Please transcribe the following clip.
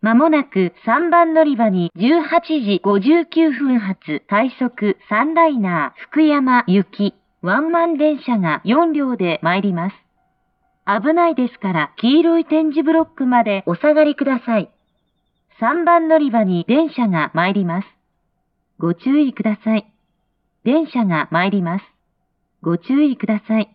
まもなく3番乗り場に18時59分発快速サンライナー福山行きワンマン電車が4両で参ります。危ないですから黄色い点字ブロックまでお下がりください。3番乗り場に電車が参ります。ご注意ください。電車が参ります。ご注意ください。